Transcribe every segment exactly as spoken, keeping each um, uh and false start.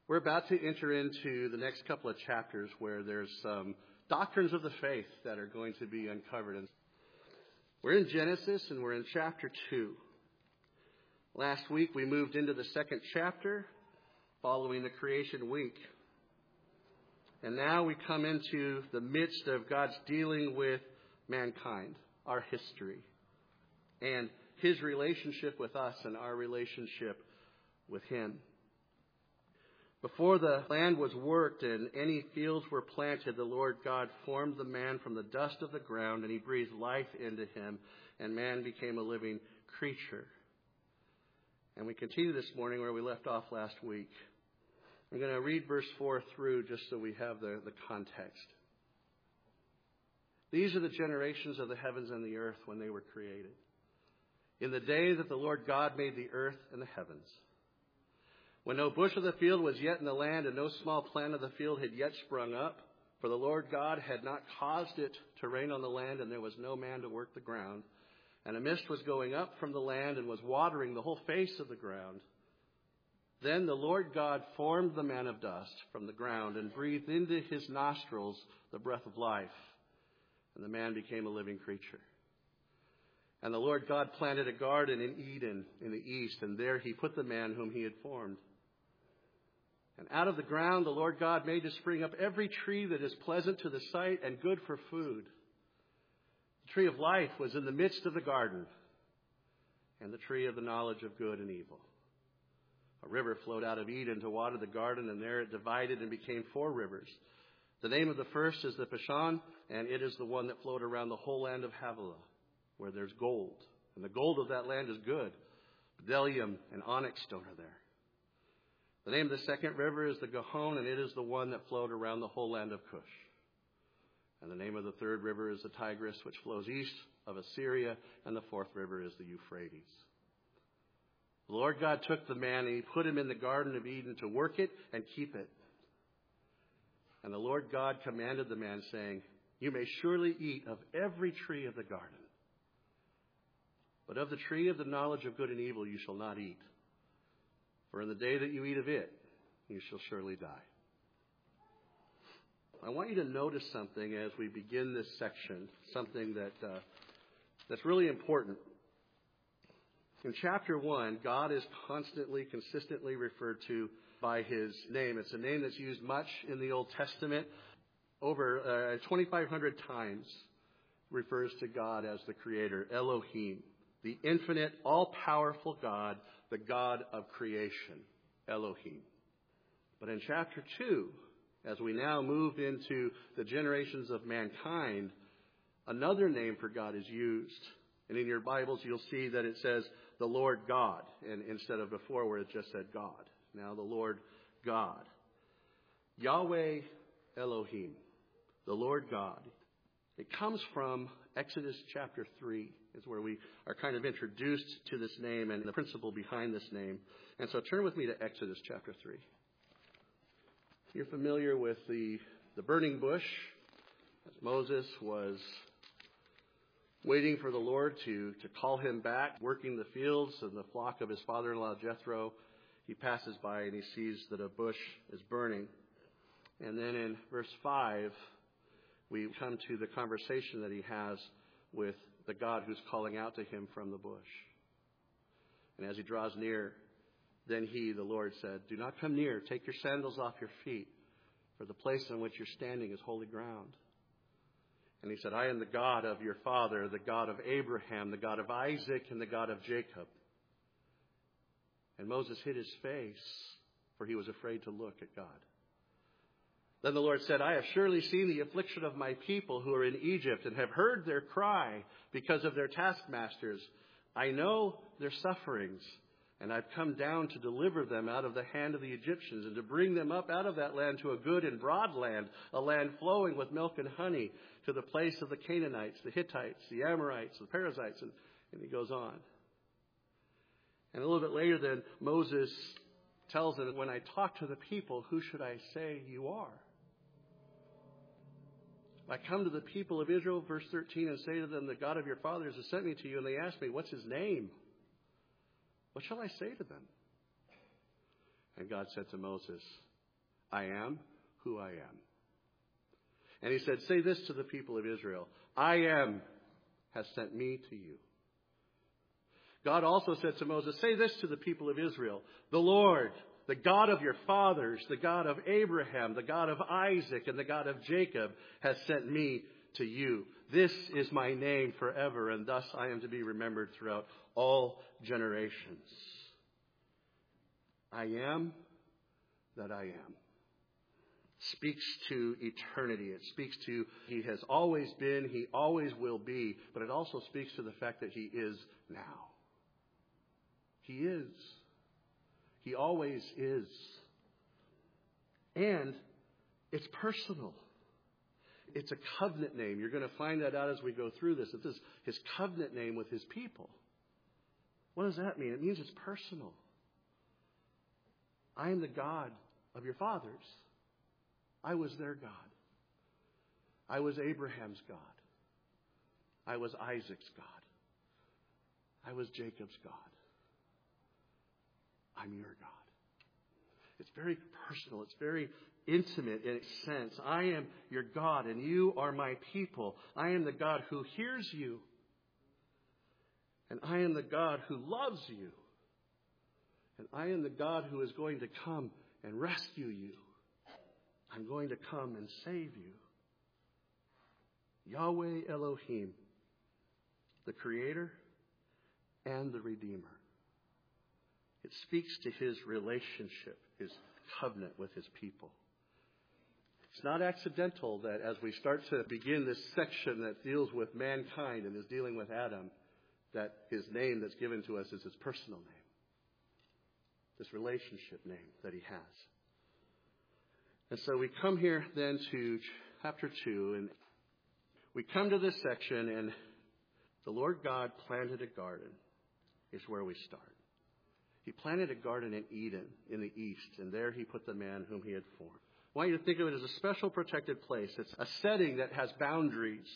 We're about to enter into the next couple of chapters where there's some doctrines of the faith that are going to be uncovered. And we're in Genesis and we're in chapter two. Last week we moved into the second chapter following the creation week. And now we come into the midst of God's dealing with mankind, our history, and His relationship with us and our relationship with Him. Before the land was worked and any fields were planted, the Lord God formed the man from the dust of the ground, and He breathed life into him, and man became a living creature. And we continue this morning where we left off last week. I'm going to read verse four through just so we have the, the context. These are the generations of the heavens and the earth when they were created, in the day that the Lord God made the earth and the heavens. When no bush of the field was yet in the land, and no small plant of the field had yet sprung up, for the Lord God had not caused it to rain on the land, and there was no man to work the ground. And a mist was going up from the land and was watering the whole face of the ground. Then the Lord God formed the man of dust from the ground and breathed into his nostrils the breath of life. And the man became a living creature. And the Lord God planted a garden in Eden in the east, and there He put the man whom He had formed. And out of the ground the Lord God made to spring up every tree that is pleasant to the sight and good for food. The tree of life was in the midst of the garden, and the tree of the knowledge of good and evil. A river flowed out of Eden to water the garden, and there it divided and became four rivers. The name of the first is the Pishon, and it is the one that flowed around the whole land of Havilah, where there's gold. And the gold of that land is good. Bdellium and onyx stone are there. The name of the second river is the Gihon, and it is the one that flowed around the whole land of Cush. And the name of the third river is the Tigris, which flows east of Assyria, and the fourth river is the Euphrates. The Lord God took the man, and He put him in the Garden of Eden to work it and keep it. And the Lord God commanded the man, saying, "You may surely eat of every tree of the garden, but of the tree of the knowledge of good and evil you shall not eat. For in the day that you eat of it, you shall surely die." I want you to notice something as we begin this section, something that uh, that's really important. In chapter one, God is constantly, consistently referred to by His name. It's a name that's used much in the Old Testament. Over uh, twenty-five hundred times refers to God as the Creator, Elohim. The infinite, all-powerful God, the God of creation, Elohim. But in chapter two, as we now move into the generations of mankind, another name for God is used. And in your Bibles, you'll see that it says the Lord God, and instead of before where it just said God. Now the Lord God. Yahweh Elohim, the Lord God. It comes from Exodus chapter three, is where we are kind of introduced to this name and the principle behind this name. And so turn with me to Exodus chapter three. You're familiar with the, the burning bush, as Moses was waiting for the Lord to, to call him back, working the fields and the flock of his father-in-law Jethro. He passes by and he sees that a bush is burning. And then in verse five, we come to the conversation that he has with the God who's calling out to him from the bush. And as he draws near, then he, the Lord, said, "Do not come near. Take your sandals off your feet, for the place on which you're standing is holy ground." And he said, "I am the God of your father, the God of Abraham, the God of Isaac, and the God of Jacob." And Moses hid his face, for he was afraid to look at God. Then the Lord said, "I have surely seen the affliction of my people who are in Egypt, and have heard their cry because of their taskmasters. I know their sufferings, and I've come down to deliver them out of the hand of the Egyptians, and to bring them up out of that land to a good and broad land, a land flowing with milk and honey, to the place of the Canaanites, the Hittites, the Amorites, the Perizzites," and, and he goes on. And a little bit later then, Moses tells them, "When I talk to the people, who should I say you are? I come to the people of Israel," verse thirteen, "and say to them, the God of your fathers has sent me to you, and they ask me, what's His name? What shall I say to them?" And God said to Moses, I am who I am. And he said, say this to the people of Israel. I am has sent me to you. God also said to Moses, say this to the people of Israel. The Lord, the God of your fathers, the God of Abraham, the God of Isaac, and the God of Jacob has sent me to you. This is my name forever, and thus I am to be remembered throughout all generations. I am that I am. Speaks to eternity. It speaks to he has always been, he always will be, but it also speaks to the fact that he is now. He is. He always is. And it's personal. It's a covenant name. You're going to find that out as we go through this. This is his covenant name with his people. What does that mean? It means it's personal. I am the God of your fathers. I was their God. I was Abraham's God. I was Isaac's God. I was Jacob's God. I'm your God. It's very personal. It's very intimate in its sense. I am your God and you are my people. I am the God who hears you. And I am the God who loves you. And I am the God who is going to come and rescue you. I'm going to come and save you. Yahweh Elohim, the Creator and the Redeemer. It speaks to his relationship, his covenant with his people. It's not accidental that as we start to begin this section that deals with mankind and is dealing with Adam, that his name that's given to us is his personal name. This relationship name that he has. And so we come here then to chapter two, and we come to this section, and the Lord God planted a garden is where we start. He planted a garden in Eden in the east, and there he put the man whom he had formed. I want you to think of it as a special protected place. It's a setting that has boundaries.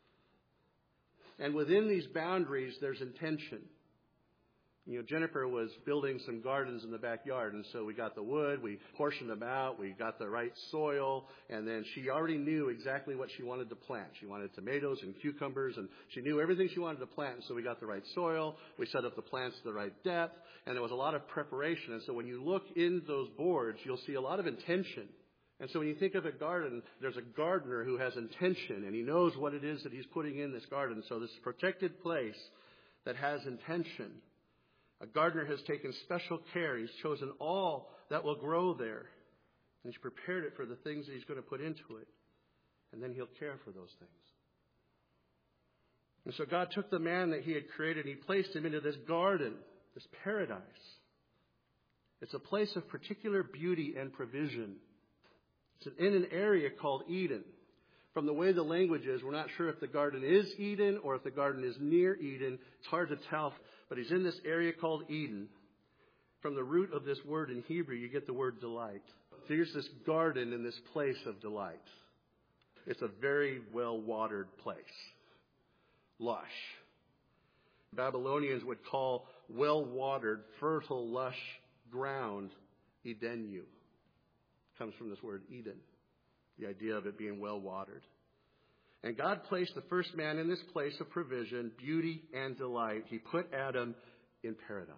And within these boundaries, there's intention. You know, Jennifer was building some gardens in the backyard, and so we got the wood, we portioned them out, we got the right soil, and then she already knew exactly what she wanted to plant. She wanted tomatoes and cucumbers, and she knew everything she wanted to plant, and so we got the right soil, we set up the plants to the right depth, and there was a lot of preparation. And so when you look in those boards, you'll see a lot of intention. And so when you think of a garden, there's a gardener who has intention, and he knows what it is that he's putting in this garden. So this protected place that has intention. A gardener has taken special care. He's chosen all that will grow there. And he's prepared it for the things that he's going to put into it. And then he'll care for those things. And so God took the man that he had created and he placed him into this garden, this paradise. It's a place of particular beauty and provision. It's in an area called Eden. From the way the language is, we're not sure if the garden is Eden or if the garden is near Eden. It's hard to tell. But he's in this area called Eden. From the root of this word in Hebrew, you get the word delight. So here's this garden in this place of delight. It's a very well-watered place. Lush. Babylonians would call well-watered, fertile, lush ground Edenu. Comes from this word Eden. The idea of it being well-watered. And God placed the first man in this place of provision, beauty, and delight. He put Adam in paradise.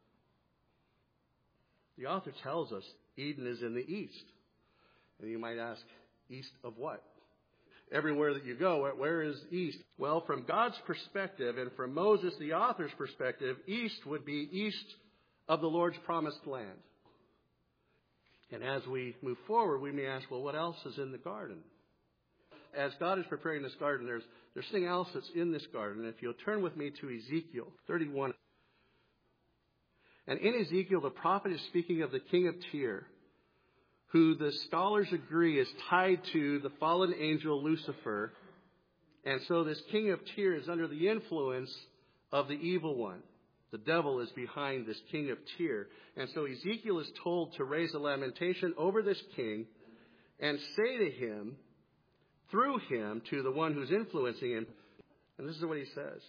The author tells us Eden is in the east. And you might ask, east of what? Everywhere that you go, where is east? Well, from God's perspective, and from Moses, the author's perspective, east would be east of the Lord's promised land. And as we move forward, we may ask, well, what else is in the garden? As God is preparing this garden, there's, there's something else that's in this garden. If you'll turn with me to Ezekiel thirty-one. And in Ezekiel, the prophet is speaking of the king of Tyre, who the scholars agree is tied to the fallen angel Lucifer. And so this king of Tyre is under the influence of the evil one. The devil is behind this king of Tyre. And so Ezekiel is told to raise a lamentation over this king and say to him, through him, to the one who's influencing him, and this is what he says.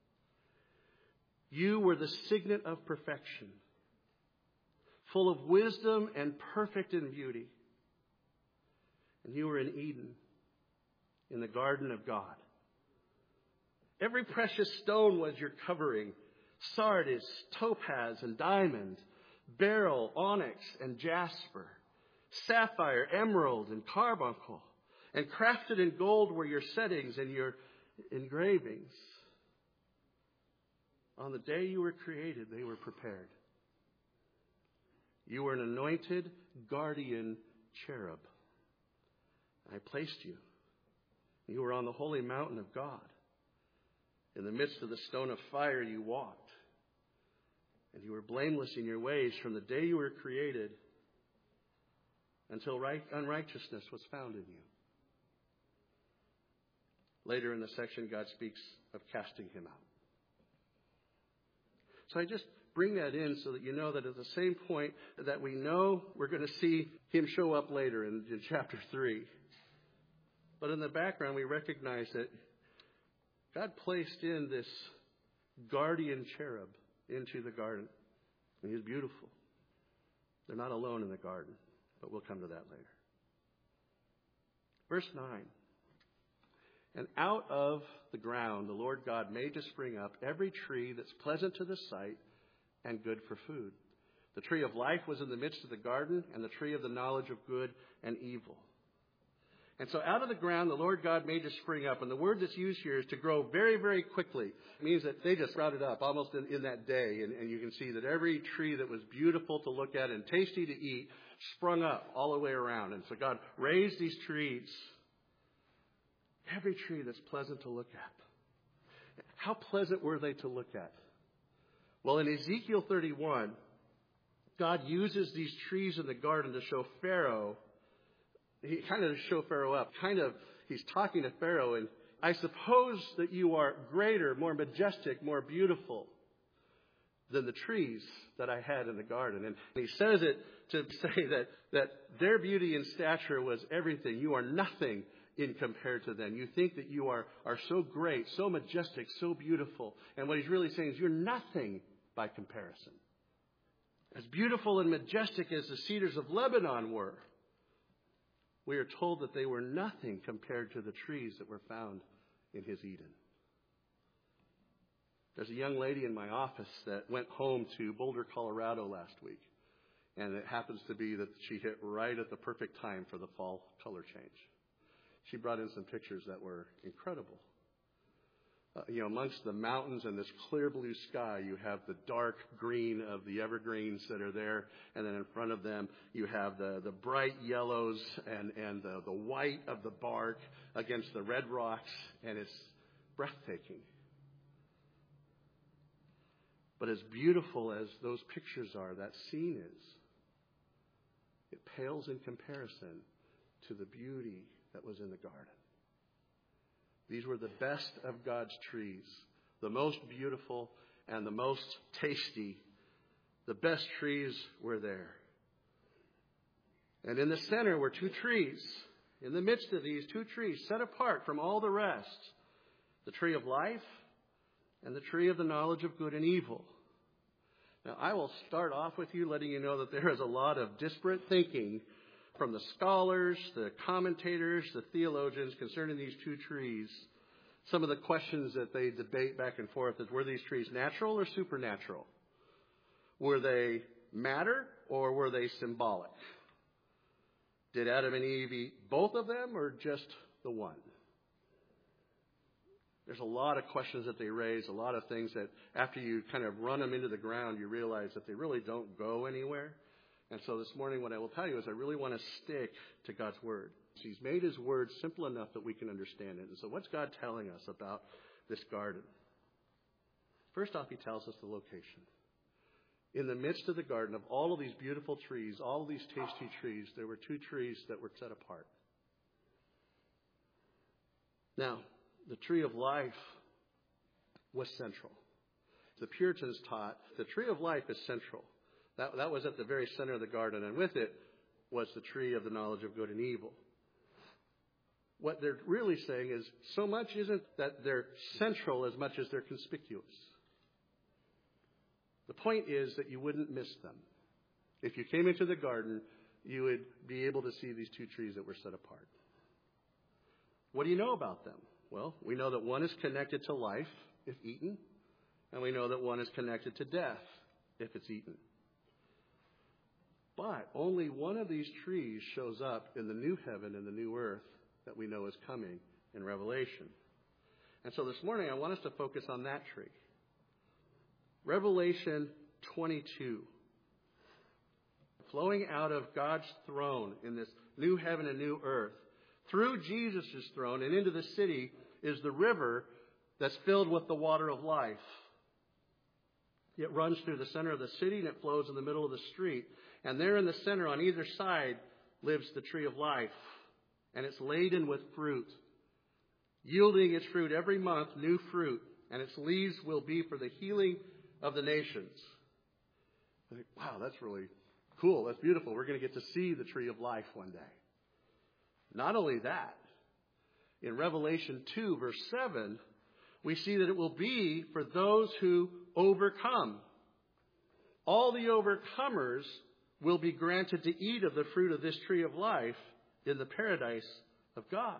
You were the signet of perfection, full of wisdom and perfect in beauty. And you were in Eden, in the garden of God. Every precious stone was your covering. Sardis, topaz, and diamond. Beryl, onyx, and jasper. Sapphire, emerald, and carbuncle. And crafted in gold were your settings and your engravings. On the day you were created, they were prepared. You were an anointed guardian cherub. I placed you. You were on the holy mountain of God. In the midst of the stone of fire you walked. And you were blameless in your ways from the day you were created until right, unrighteousness was found in you. Later in the section, God speaks of casting him out. So I just bring that in so that you know that at the same point that we know we're going to see him show up later in, in chapter three. But in the background, we recognize that God placed in this guardian cherub into the garden. And he's beautiful. They're not alone in the garden, but we'll come to that later. Verse nine. And out of the ground the Lord God made to spring up every tree that's pleasant to the sight and good for food. The tree of life was in the midst of the garden, and the tree of the knowledge of good and evil. And so out of the ground the Lord God made to spring up. And the word that's used here is to grow very, very quickly. It means that they just sprouted up almost in, in that day. And, and you can see that every tree that was beautiful to look at and tasty to eat sprung up all the way around. And so God raised these trees. Every tree that's pleasant to look at. How pleasant were they to look at? Well, in Ezekiel thirty-one, God uses these trees in the garden to show Pharaoh. He kind of show Pharaoh up. Kind of, he's talking to Pharaoh, and I suppose that you are greater, more majestic, more beautiful than the trees that I had in the garden. And he says it to say that, that their beauty and stature was everything. You are nothing in compared to them. You think that you are, are so great, so majestic, so beautiful. And what he's really saying is you're nothing by comparison. As beautiful and majestic as the cedars of Lebanon were, we are told that they were nothing compared to the trees that were found in his Eden. There's a young lady in my office that went home to Boulder, Colorado last week. And it happens to be that she hit right at the perfect time for the fall color change. She brought in some pictures that were incredible. Uh, you know, amongst the mountains and this clear blue sky, you have the dark green of the evergreens that are there. And then in front of them, you have the, the bright yellows and, and the, the white of the bark against the red rocks. And it's breathtaking. But as beautiful as those pictures are, that scene is, it pales in comparison to the beauty that was in the garden. These were the best of God's trees, the most beautiful and the most tasty. The best trees were there. And in the center were two trees. In the midst of these two trees, set apart from all the rest, the tree of life and the tree of the knowledge of good and evil. Now, I will start off with you letting you know that there is a lot of disparate thinking from the scholars, the commentators, the theologians concerning these two trees. Some of the questions that they debate back and forth is, were these trees natural or supernatural? Were they matter or were they symbolic? Did Adam and Eve eat both of them or just the one? There's a lot of questions that they raise, a lot of things that after you kind of run them into the ground, you realize that they really don't go anywhere. And so this morning what I will tell you is I really want to stick to God's Word. He's made His Word simple enough that we can understand it. And so what's God telling us about this garden? First off, He tells us the location. In the midst of the garden of all of these beautiful trees, all of these tasty trees, there were two trees that were set apart. Now, the tree of life was central. The Puritans taught the tree of life is central. That, that was at the very center of the garden, and with it was the tree of the knowledge of good and evil. What they're really saying is so much isn't that they're central as much as they're conspicuous. The point is that you wouldn't miss them. If you came into the garden, you would be able to see these two trees that were set apart. What do you know about them? Well, we know that one is connected to life if eaten, and we know that one is connected to death if it's eaten. But only one of these trees shows up in the new heaven and the new earth that we know is coming in Revelation. And so this morning I want us to focus on that tree. Revelation twenty-two. Flowing out of God's throne in this new heaven and new earth, through Jesus' throne and into the city is the river that's filled with the water of life. It runs through the center of the city and it flows in the middle of the street. And there in the center on either side lives the tree of life. And it's laden with fruit, yielding its fruit every month, new fruit. And its leaves will be for the healing of the nations. I think, wow, that's really cool. That's beautiful. We're going to get to see the tree of life one day. Not only that, in Revelation two, verse seven, we see that it will be for those who overcome. All the overcomers will be granted to eat of the fruit of this tree of life in the paradise of God.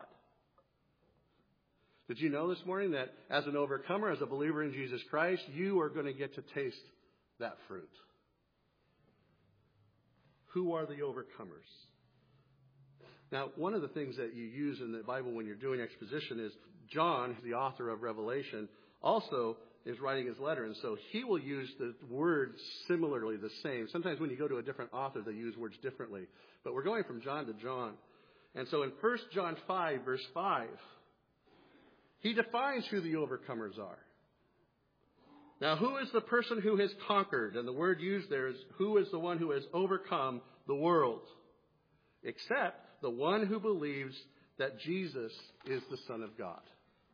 Did you know this morning that as an overcomer, as a believer in Jesus Christ, you are going to get to taste that fruit? Who are the overcomers? Now, one of the things that you use in the Bible when you're doing exposition is John, the author of Revelation, also is writing his letter. And so he will use the words similarly the same. Sometimes when you go to a different author, they use words differently. But we're going from John to John. And so in First John five, verse five, he defines who the overcomers are. Now, who is the person who has conquered? And the word used there is, who is the one who has overcome the world? Except the one who believes that Jesus is the Son of God.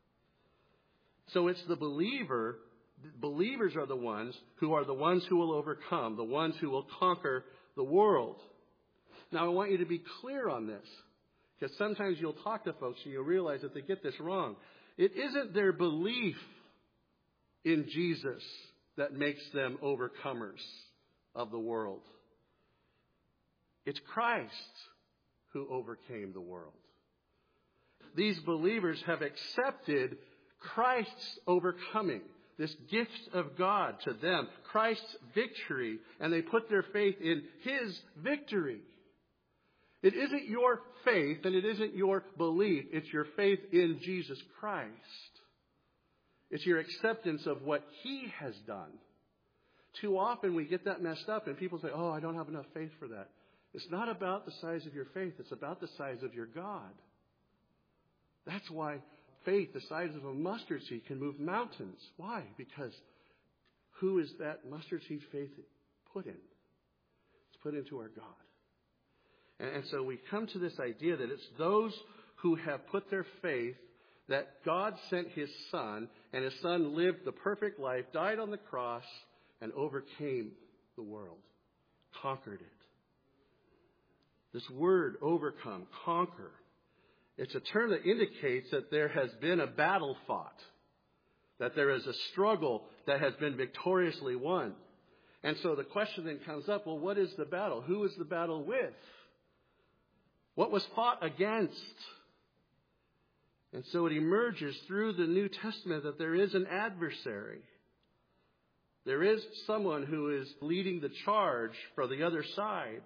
So it's the believer, believers are the ones who are the ones who will overcome, the ones who will conquer the world. Now, I want you to be clear on this, because sometimes you'll talk to folks and you'll realize that they get this wrong. It isn't their belief in Jesus that makes them overcomers of the world. It's Christ who overcame the world. These believers have accepted Christ's overcoming, this gift of God to them, Christ's victory, and they put their faith in His victory. It isn't your faith and it isn't your belief. It's your faith in Jesus Christ. It's your acceptance of what He has done. Too often we get that messed up and people say, oh, I don't have enough faith for that. It's not about the size of your faith. It's about the size of your God. That's why faith the size of a mustard seed can move mountains. Why? Because who is that mustard seed faith put in? It's put into our God. And, and so we come to this idea that it's those who have put their faith that God sent His Son, and His Son lived the perfect life, died on the cross, and overcame the world, conquered it. This word, overcome, conquer, it's a term that indicates that there has been a battle fought, that there is a struggle that has been victoriously won. And so the question then comes up, well, what is the battle? Who is the battle with? What was fought against? And so it emerges through the New Testament that there is an adversary. There is someone who is leading the charge for the other side.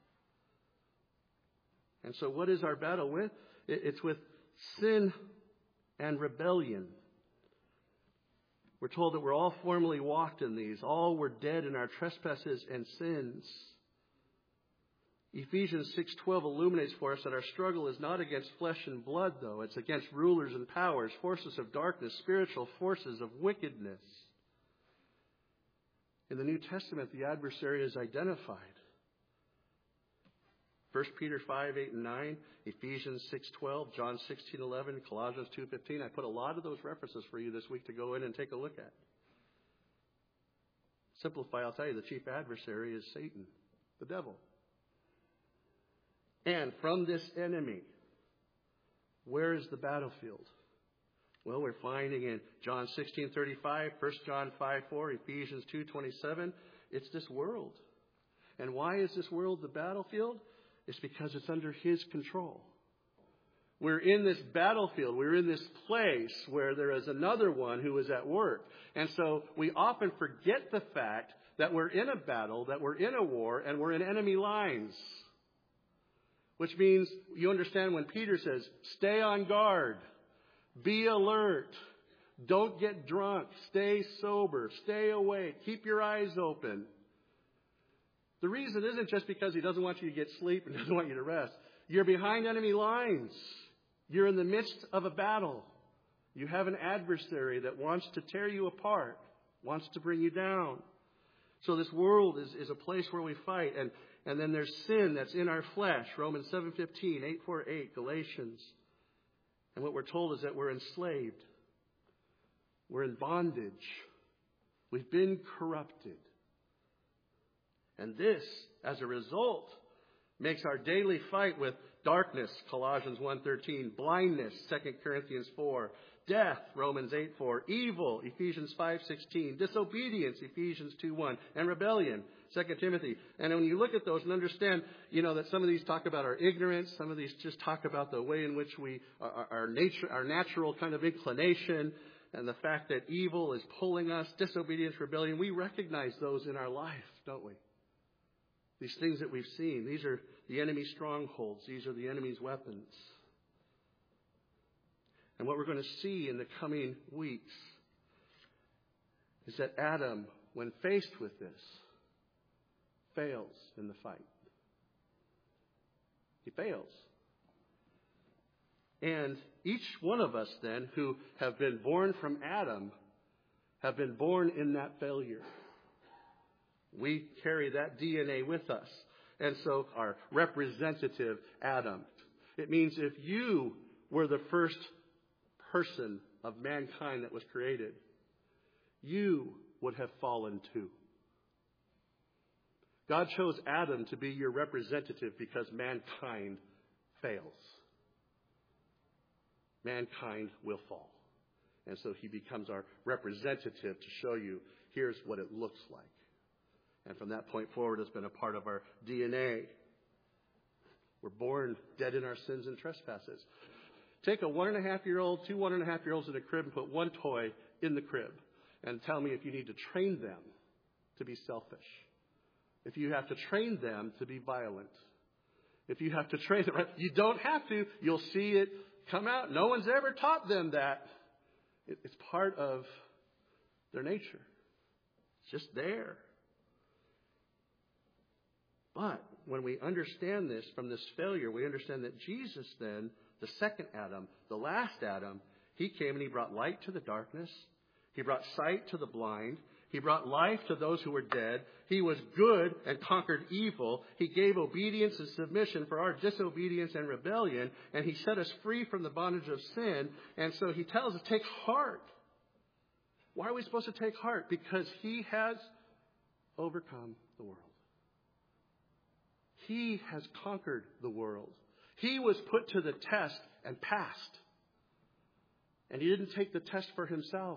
And so what is our battle with? It's with sin and rebellion. We're told that we're all formerly walked in these. All were dead in our trespasses and sins. Ephesians six twelve illuminates for us that our struggle is not against flesh and blood, though. It's against rulers and powers, forces of darkness, spiritual forces of wickedness. In the New Testament, the adversary is identified. First Peter five, eight, and nine, Ephesians six twelve, John sixteen eleven, Colossians two fifteen. I put a lot of those references for you this week to go in and take a look at. Simplify, I'll tell you, the chief adversary is Satan, the devil. And from this enemy, where is the battlefield? Well, we're finding in John sixteen thirty-five, First John five four, Ephesians two twenty-seven, it's this world. And why is this world the battlefield? It's because it's under His control. We're in this battlefield. We're in this place where there is another one who is at work. And so we often forget the fact that we're in a battle, that we're in a war, and we're in enemy lines. Which means, you understand when Peter says, stay on guard, be alert, don't get drunk, stay sober, stay awake, keep your eyes open. The reason isn't just because He doesn't want you to get sleep and doesn't want you to rest. You're behind enemy lines. You're in the midst of a battle. You have an adversary that wants to tear you apart, wants to bring you down. So this world is, is a place where we fight. And, and then there's sin that's in our flesh. Romans seven fifteen, eight forty-eight, Galatians. And what we're told is that we're enslaved. We're in bondage. We've been corrupted. And this, as a result, makes our daily fight with darkness, Colossians one thirteen, blindness, Second Corinthians four, death, Romans eight four, evil, Ephesians five sixteen, disobedience, Ephesians two one, and rebellion, Second Timothy. And when you look at those and understand, you know, that some of these talk about our ignorance, some of these just talk about the way in which we, our, our nature, our natural kind of inclination, and the fact that evil is pulling us, disobedience, rebellion, we recognize those in our life, don't we? These things that we've seen, these are the enemy's strongholds. These are the enemy's weapons. And what we're going to see in the coming weeks is that Adam, when faced with this, fails in the fight. He fails. And each one of us then who have been born from Adam have been born in that failure. We carry that D N A with us. And so our representative Adam. It means if you were the first person of mankind that was created, you would have fallen too. God chose Adam to be your representative because mankind fails. Mankind will fall. And so He becomes our representative to show you, here's what it looks like. And from that point forward, it's been a part of our D N A. We're born dead in our sins and trespasses. Take a one and a half year old, two one and a half year olds in a crib and put one toy in the crib. And tell me if you need to train them to be selfish. If you have to train them to be violent. If you have to train them, you don't have to. You'll see it come out. No one's ever taught them that. It's part of their nature. It's just there. But when we understand this from this failure, we understand that Jesus then, the second Adam, the last Adam, He came and He brought light to the darkness. He brought sight to the blind. He brought life to those who were dead. He was good and conquered evil. He gave obedience and submission for our disobedience and rebellion. And He set us free from the bondage of sin. And so He tells us, take heart. Why are we supposed to take heart? Because He has overcome the world. He has conquered the world. He was put to the test and passed. And He didn't take the test for Himself.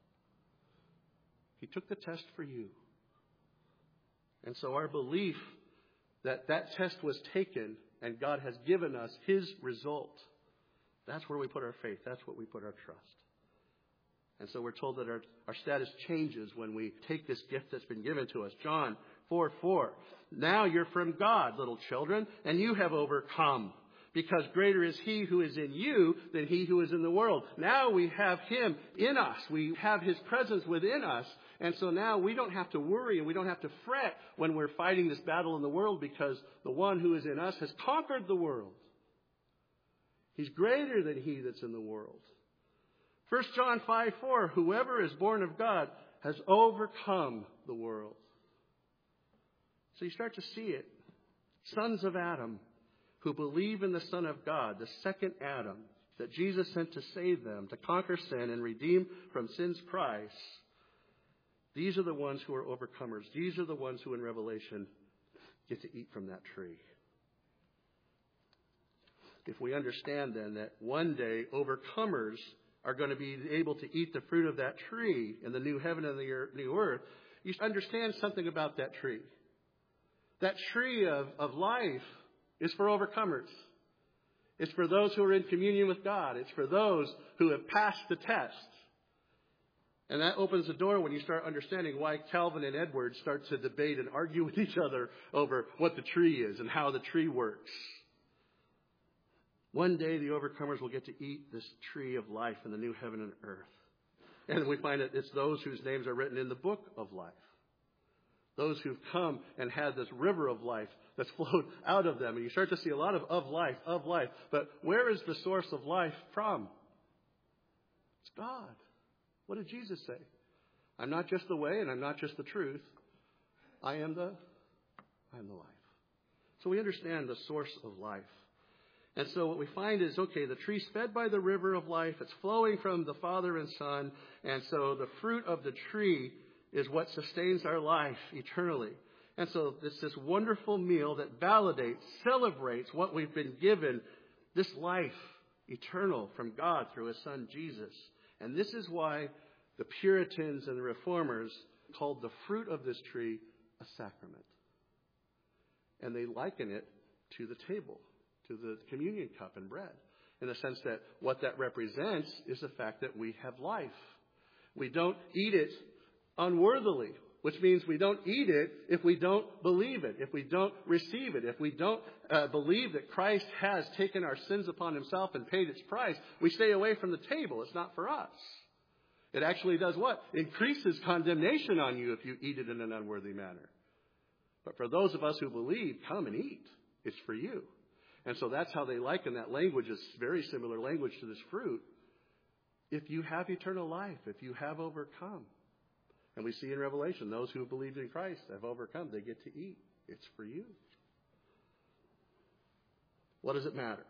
He took the test for you. And so our belief that that test was taken and God has given us His result, that's where we put our faith. That's what we put our trust. And so we're told that our, our status changes when we take this gift that's been given to us. John four four. Now you're from God, little children, and you have overcome. Because greater is He who is in you than he who is in the world. Now we have Him in us. We have His presence within us. And so now we don't have to worry and we don't have to fret when we're fighting this battle in the world, because the one who is in us has conquered the world. He's greater than he that's in the world. First John five four, whoever is born of God has overcome the world. So you start to see it. Sons of Adam who believe in the Son of God, the second Adam, that Jesus sent to save them, to conquer sin and redeem from sin's price. These are the ones who are overcomers. These are the ones who in Revelation get to eat from that tree. If we understand then that one day overcomers are going to be able to eat the fruit of that tree in the new heaven and the new earth, you understand something about that tree. That tree of, of life is for overcomers. It's for those who are in communion with God. It's for those who have passed the test. And that opens the door when you start understanding why Calvin and Edwards start to debate and argue with each other over what the tree is and how the tree works. One day the overcomers will get to eat this tree of life in the new heaven and earth. And we find that it's those whose names are written in the book of life. Those who've come and had this river of life that's flowed out of them. And you start to see a lot of of life, of life. But where is the source of life from? It's God. What did Jesus say? I'm not just the way and I'm not just the truth. I am the, I am the life. So we understand the source of life. And so what we find is, okay, the tree's fed by the river of life. It's flowing from the Father and Son. And so the fruit of the tree is what sustains our life eternally. And so it's this wonderful meal that validates, celebrates what we've been given, this life eternal from God through His Son Jesus. And this is why the Puritans and the Reformers called the fruit of this tree a sacrament. And they liken it to the table, to the communion cup and bread, in the sense that what that represents is the fact that we have life. We don't eat it unworthily, which means we don't eat it if we don't believe it, if we don't receive it, if we don't uh, believe that Christ has taken our sins upon Himself and paid its price. We stay away from the table. It's not for us. It actually does what? Increases condemnation on you if you eat it in an unworthy manner. But for those of us who believe, come and eat. It's for you. And so that's how they liken that language. It's very similar language to this fruit. If you have eternal life, if you have overcome. And we see in Revelation, those who have believed in Christ have overcome. They get to eat. It's for you. What does it matter?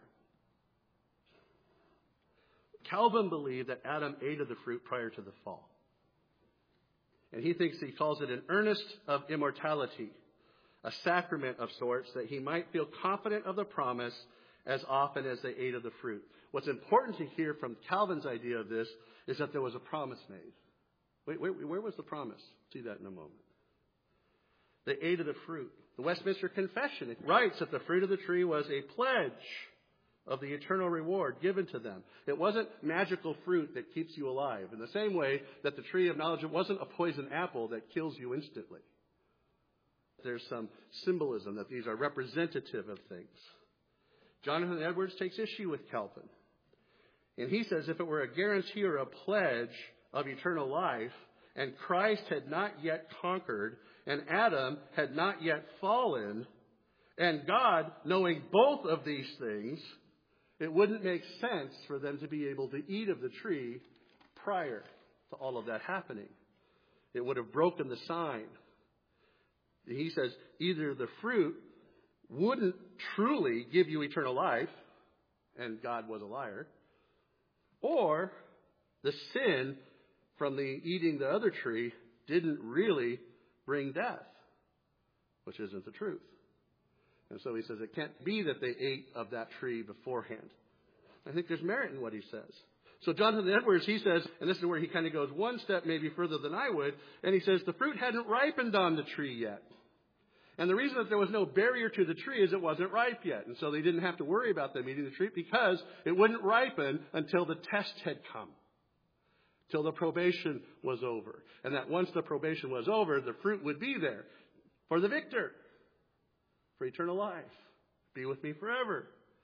Calvin believed that Adam ate of the fruit prior to the fall. And he thinks he calls it an earnest of immortality, a sacrament of sorts, that he might feel confident of the promise as often as they ate of the fruit. What's important to hear from Calvin's idea of this is that there was a promise made. Wait, wait, where was the promise? See that in a moment. They ate of the fruit. The Westminster Confession writes that the fruit of the tree was a pledge of the eternal reward given to them. It wasn't magical fruit that keeps you alive. In the same way that the tree of knowledge, it wasn't a poison apple that kills you instantly. There's some symbolism that these are representative of things. Jonathan Edwards takes issue with Calvin. And he says if it were a guarantee or a pledge of eternal life, and Christ had not yet conquered, and Adam had not yet fallen, and God knowing both of these things, it wouldn't make sense for them to be able to eat of the tree prior to all of that happening. It would have broken the sign. He says either the fruit wouldn't truly give you eternal life, and God was a liar, or the sin from the eating the other tree didn't really bring death, which isn't the truth. And so he says it can't be that they ate of that tree beforehand. I think there's merit in what he says. So Jonathan Edwards, he says, and this is where he kind of goes one step maybe further than I would, and he says the fruit hadn't ripened on the tree yet. And the reason that there was no barrier to the tree is it wasn't ripe yet. And so they didn't have to worry about them eating the tree because it wouldn't ripen until the test had come, till the probation was over. And that once the probation was over, the fruit would be there for the victor, for eternal life. Be with me forever.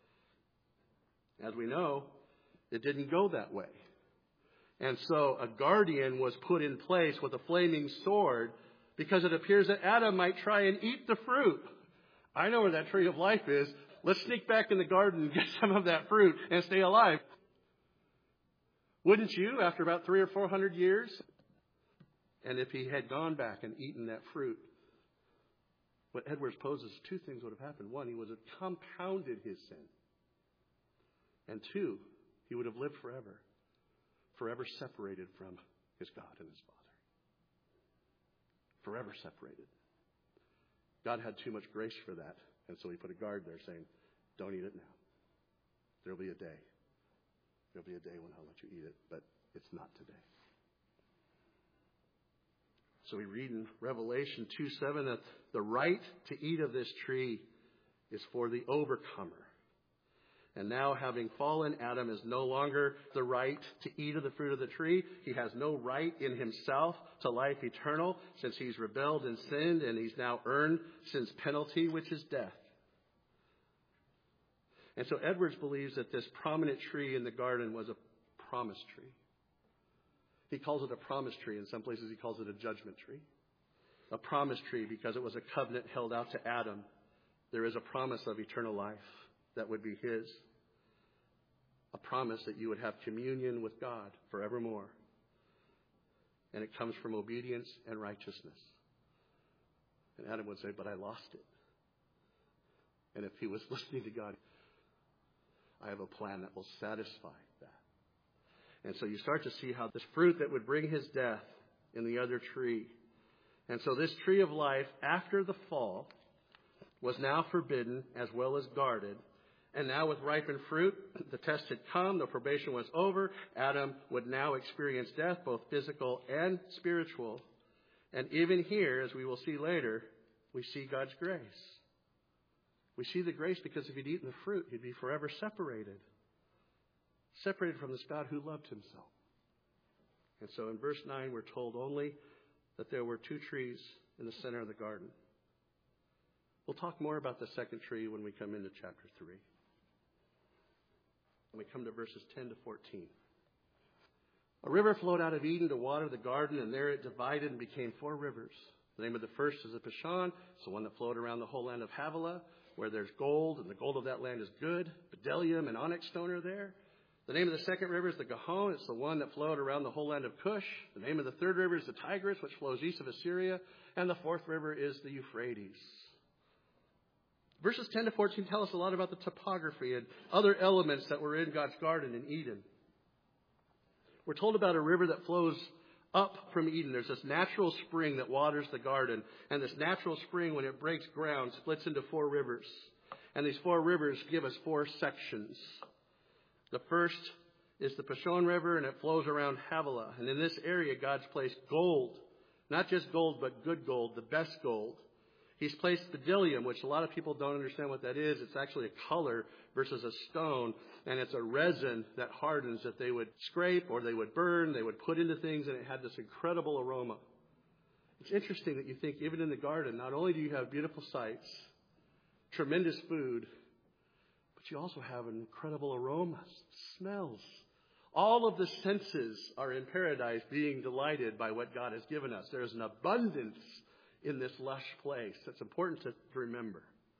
As we know, it didn't go that way. And so a guardian was put in place with a flaming sword because it appears that Adam might try and eat the fruit. I know where that tree of life is. Let's sneak back in the garden and get some of that fruit and stay alive. Wouldn't you, after about three or four hundred years? And if he had gone back and eaten that fruit, what Edwards poses, two things would have happened. One, he would have compounded his sin. And two, he would have lived forever, forever separated from his God and his Father. Forever separated. God had too much grace for that, and so he put a guard there saying, don't eat it now. There'll be a day. There'll be a day when I'll let you eat it, but it's not today. So we read in Revelation two seven that the right to eat of this tree is for the overcomer. And now, having fallen, Adam is no longer the right to eat of the fruit of the tree. He has no right in himself to life eternal, since he's rebelled and sinned, and he's now earned sin's penalty, which is death. And so Edwards believes that this prominent tree in the garden was a promise tree. He calls it a promise tree. In some places he calls it a judgment tree. A promise tree because it was a covenant held out to Adam. There is a promise of eternal life that would be his. A promise that you would have communion with God forevermore. And it comes from obedience and righteousness. And Adam would say, but I lost it. And if he was listening to God, I have a plan that will satisfy that. And so you start to see how this fruit that would bring his death in the other tree. And so this tree of life, after the fall, was now forbidden as well as guarded. And now with ripened fruit, the test had come, the probation was over. Adam would now experience death, both physical and spiritual. And even here, as we will see later, we see God's grace. We see the grace because if he'd eaten the fruit, he'd be forever separated. Separated from this God who loved himself. And so in verse nine, we're told only that there were two trees in the center of the garden. We'll talk more about the second tree when we come into chapter three. And we come to verses ten to fourteen. A river flowed out of Eden to water the garden, and there it divided and became four rivers. The name of the first is the Pishon. It's the one that flowed around the whole land of Havilah, where there's gold, and the gold of that land is good. Bdellium and onyx stone are there. The name of the second river is the Gihon. It's the one that flowed around the whole land of Cush. The name of the third river is the Tigris, which flows east of Assyria. And the fourth river is the Euphrates. Verses ten to fourteen tell us a lot about the topography and other elements that were in God's garden in Eden. We're told about a river that flows up from Eden. There's this natural spring that waters the garden. And this natural spring, when it breaks ground, splits into four rivers. And these four rivers give us four sections. The first is the Pishon River, and it flows around Havilah. And in this area, God's placed gold. Not just gold, but good gold, the best gold. He's placed bdellium, which a lot of people don't understand what that is. It's actually a color versus a stone. And it's a resin that hardens that they would scrape or they would burn. They would put into things, and it had this incredible aroma. It's interesting that you think even in the garden, not only do you have beautiful sights, tremendous food, but you also have an incredible aroma, smells. All of the senses are in paradise being delighted by what God has given us. There is an abundance in this lush place. That's important to, to remember.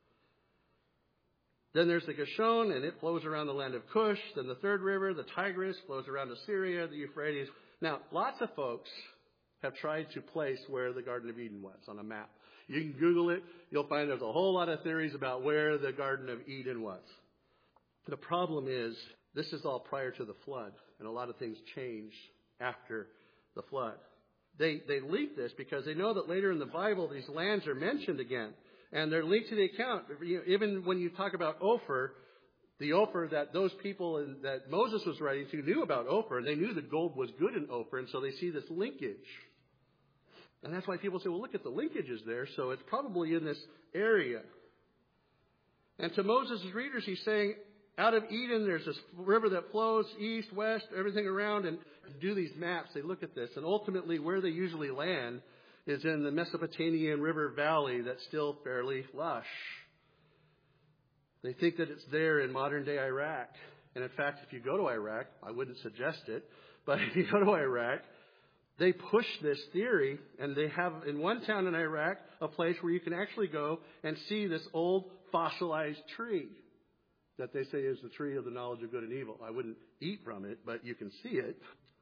Then there's the Gishon, and it flows around the land of Cush. Then the third river, the Tigris, flows around Assyria, the Euphrates. Now, lots of folks have tried to place where the Garden of Eden was on a map. You can Google it. You'll find there's a whole lot of theories about where the Garden of Eden was. The problem is, this is all prior to the flood, and a lot of things change after the flood. They they link this because they know that later in the Bible, these lands are mentioned again. And they're linked to the account. Even when you talk about Ophir, the Ophir that those people in, that Moses was writing to knew about Ophir. And they knew the gold was good in Ophir. And so they see this linkage. And that's why people say, well, look at the linkages there. So it's probably in this area. And to Moses' readers, he's saying, out of Eden, there's this river that flows east, west, everything around. And do these maps. They look at this. And ultimately, where they usually land is in the Mesopotamian river valley that's still fairly lush. They think that it's there in modern-day Iraq. And in fact, if you go to Iraq, I wouldn't suggest it, but if you go to Iraq, they push this theory, and they have in one town in Iraq a place where you can actually go and see this old fossilized tree that they say is the tree of the knowledge of good and evil. I wouldn't eat from it, but you can see it.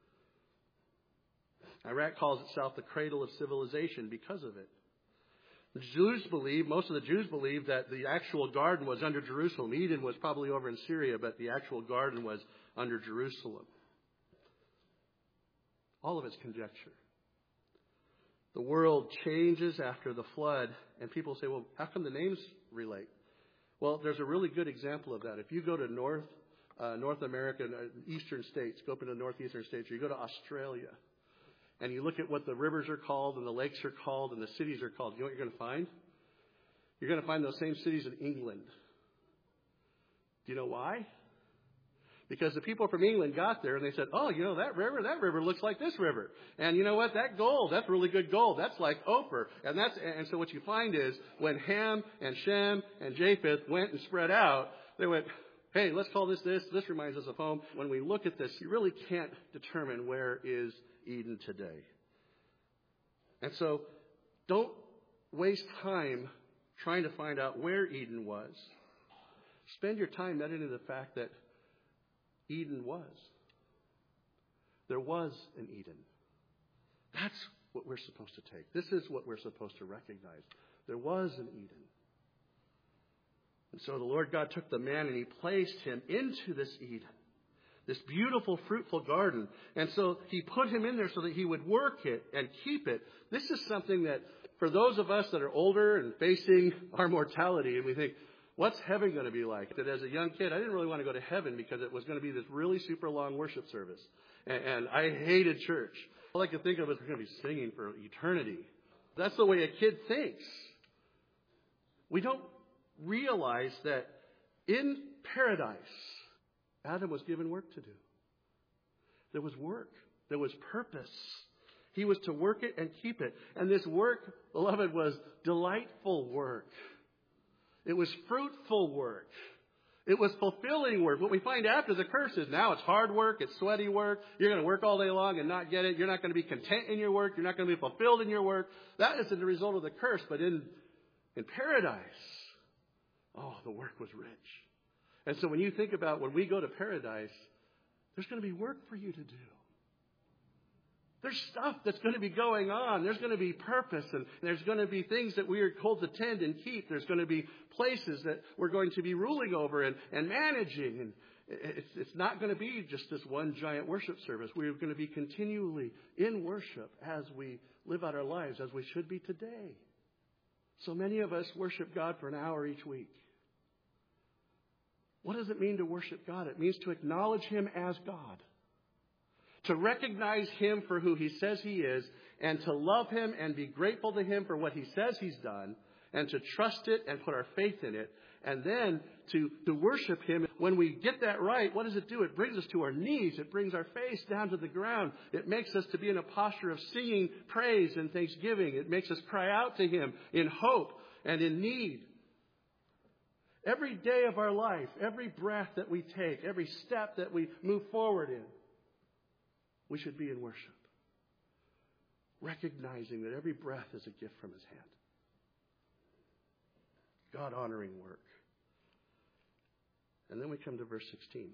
Iraq calls itself the cradle of civilization because of it. The Jews believe, most of the Jews believe that the actual garden was under Jerusalem. Eden was probably over in Syria, but the actual garden was under Jerusalem. All of it's conjecture. The world changes after the flood, and people say, well, how come the names relate? Well, there's a really good example of that. If you go to North, uh, North America, eastern states, go up into northeastern states, or you go to Australia, and you look at what the rivers are called and the lakes are called and the cities are called, you know what you're going to find? You're going to find those same cities in England. Do you know why? Because the people from England got there and they said, oh, you know, that river, that river looks like this river. And you know what? That gold, that's really good gold. That's like Ophir. And that's, and so what you find is when Ham and Shem and Japheth went and spread out, they went, hey, let's call this this. This reminds us of home. When we look at this, you really can't determine where is Eden today. And so don't waste time trying to find out where Eden was. Spend your time meditating the fact that Eden was. There was an Eden. That's what we're supposed to take. This is what we're supposed to recognize. There was an Eden. And so the Lord God took the man and he placed him into this Eden, this beautiful, fruitful garden. And so he put him in there so that he would work it and keep it. This is something that for those of us that are older and facing our mortality, and we think, what's heaven going to be like? That as a young kid, I didn't really want to go to heaven because it was going to be this really super long worship service. And, and I hated church. All I could think of is we're going to be singing for eternity. That's the way a kid thinks. We don't realize that in paradise, Adam was given work to do. There was work. There was purpose. He was to work it and keep it. And this work, beloved, was delightful work. It was fruitful work. It was fulfilling work. What we find after the curse is now it's hard work, it's sweaty work. You're going to work all day long and not get it. You're not going to be content in your work. You're not going to be fulfilled in your work. That is the result of the curse. But in, in paradise, oh, the work was rich. And so when you think about when we go to paradise, there's going to be work for you to do. There's stuff that's going to be going on. There's going to be purpose, and there's going to be things that we are called to tend and keep. There's going to be places that we're going to be ruling over and, and managing. And it's, it's not going to be just this one giant worship service. We're going to be continually in worship as we live out our lives, as we should be today. So many of us worship God for an hour each week. What does it mean to worship God? It means to acknowledge Him as God. To recognize Him for who He says He is, and to love Him and be grateful to Him for what He says He's done, and to trust it and put our faith in it, and then to, to worship Him. When we get that right, what does it do? It brings us to our knees. It brings our face down to the ground. It makes us to be in a posture of singing praise and thanksgiving. It makes us cry out to Him in hope and in need. Every day of our life, every breath that we take, every step that we move forward in, we should be in worship, recognizing that every breath is a gift from His hand. God-honoring work. And then we come to verse sixteen.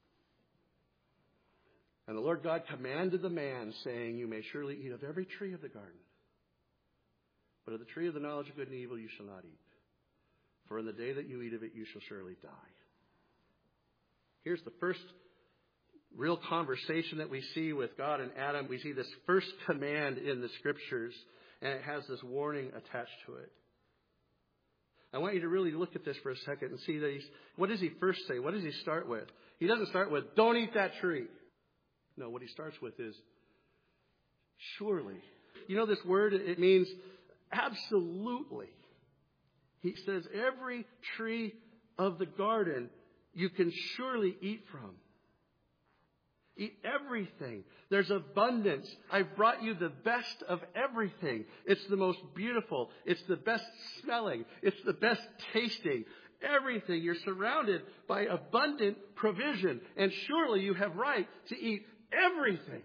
And the Lord God commanded the man, saying, you may surely eat of every tree of the garden, but of the tree of the knowledge of good and evil you shall not eat. For in the day that you eat of it, you shall surely die. Here's the first real conversation that we see with God and Adam. We see this first command in the Scriptures, and it has this warning attached to it. I want you to really look at this for a second and see that he's, what does he first say? What does he start with? He doesn't start with, don't eat that tree. No, what he starts with is, surely. You know this word, it means absolutely. He says, every tree of the garden you can surely eat from. Eat everything. There's abundance. I've brought you the best of everything. It's the most beautiful. It's the best smelling. It's the best tasting. Everything. You're surrounded by abundant provision. And surely you have right to eat everything.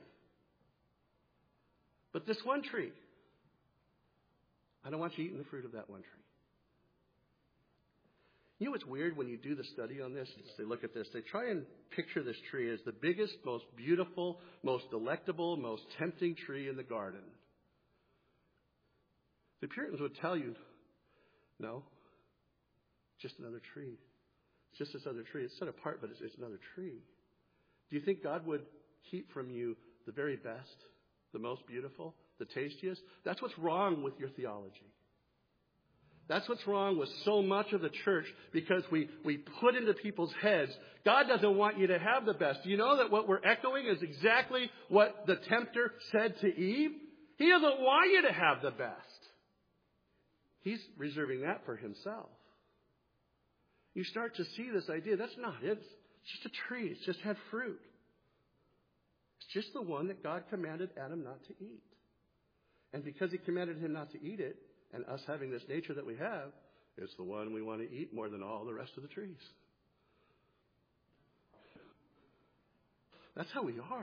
But this one tree, I don't want you eating the fruit of that one tree. You know what's weird when you do the study on this? They look at this. They try and picture this tree as the biggest, most beautiful, most delectable, most tempting tree in the garden. The Puritans would tell you, no, just another tree. It's just this other tree. It's set apart, but it's, it's another tree. Do you think God would keep from you the very best, the most beautiful, the tastiest? That's what's wrong with your theology. That's what's wrong with so much of the church, because we, we put into people's heads, God doesn't want you to have the best. Do you know that what we're echoing is exactly what the tempter said to Eve? He doesn't want you to have the best. He's reserving that for Himself. you start to see this idea. That's not it. It's just a tree. It's just had fruit. It's just the one that God commanded Adam not to eat. And because he commanded him not to eat it, and us having this nature that we have, it's the one we want to eat more than all the rest of the trees. That's how we are.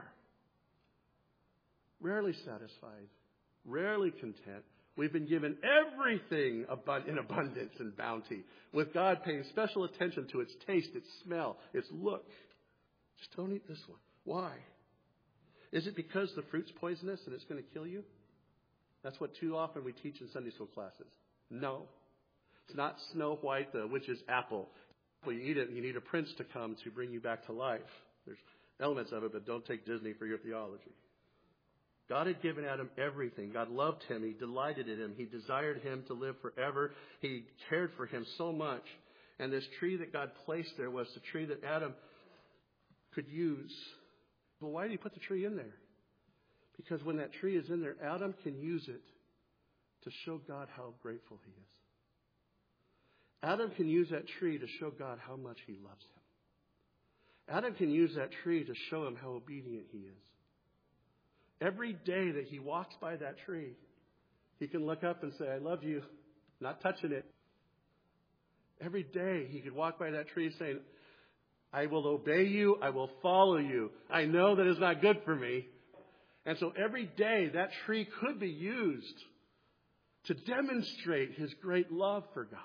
Rarely satisfied, rarely content. We've been given everything in abundance and bounty, with God paying special attention to its taste, its smell, its look. Just don't eat this one. Why? Is it because the fruit's poisonous and it's going to kill you? That's what too often we teach in Sunday school classes. No. It's not Snow White, the witch's apple. When you eat it, you need a prince to come to bring you back to life. There's elements of it, but don't take Disney for your theology. God had given Adam everything. God loved him. He delighted in him. He desired him to live forever. He cared for him so much. And this tree that God placed there was the tree that Adam could use. Well, why did he put the tree in there? Because when that tree is in there, Adam can use it to show God how grateful he is. Adam can use that tree to show God how much he loves him. Adam can use that tree to show him how obedient he is. Every day that he walks by that tree, he can look up and say, I love you, not touching it. Every day he could walk by that tree saying, I will obey you, I will follow you. I know that it's not good for me. And so every day that tree could be used to demonstrate his great love for God.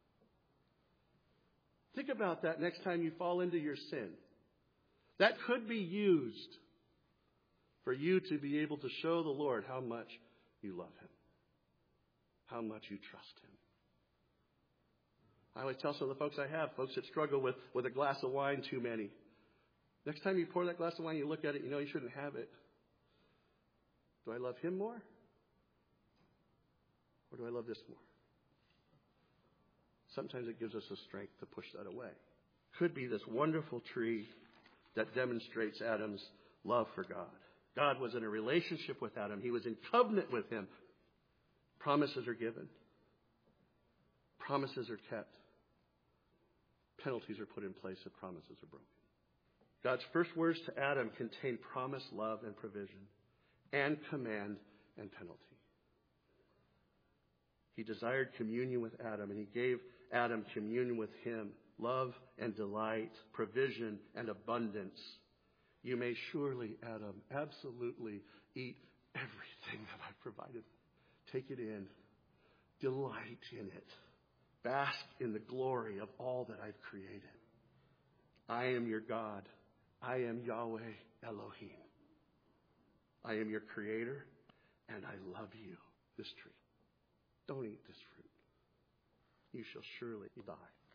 Think about that next time you fall into your sin. That could be used for you to be able to show the Lord how much you love him, how much you trust him. I always tell some of the folks I have, folks that struggle with, with a glass of wine too many. Next time you pour that glass of wine, you look at it, you know you shouldn't have it. Do I love him more? Or do I love this more? Sometimes it gives us the strength to push that away. Could be this wonderful tree that demonstrates Adam's love for God. God was in a relationship with Adam. He was in covenant with him. Promises are given. Promises are kept. Penalties are put in place if promises are broken. God's first words to Adam contain promise, love, and provision, and command and penalty. He desired communion with Adam, and he gave Adam communion with him, love and delight, provision and abundance. You may surely, Adam, absolutely eat everything that I've provided. Take it in. Delight in it. Bask in the glory of all that I've created. I am your God. I am Yahweh Elohim. I am your creator, and I love you. This tree. Don't eat this fruit. You shall surely die.